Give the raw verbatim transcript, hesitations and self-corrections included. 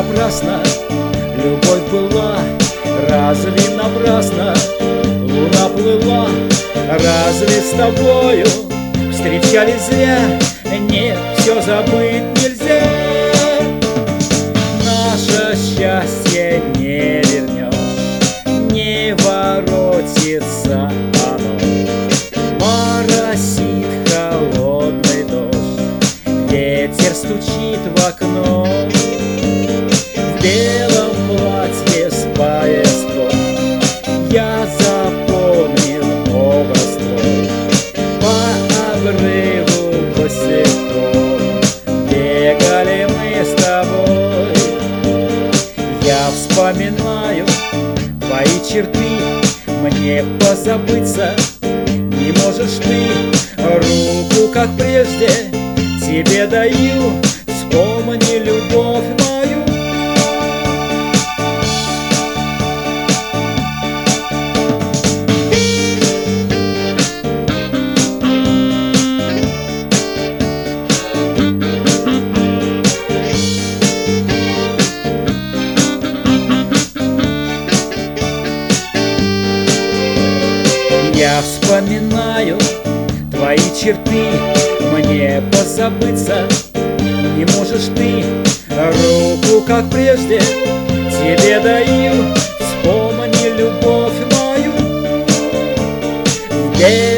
напрасно любовь была, разве напрасно луна плыла? Разве с тобою встречались зря? Нет, все забыть нельзя. Наше счастье не вернешь, не воротится оно. Моросит холодный дождь, ветер стучит в окно. В белом платье с пояском я запомнил образ твой. По обрыву босиком бегали мы с тобой. Я вспоминаю твои черты, мне позабыться не можешь ты. Руку, как прежде, тебе даю, вспомни любовь мою. Я вспоминаю твои черты, мне позабыться не можешь ты. Руку, как прежде, тебе даю, вспомни любовь мою.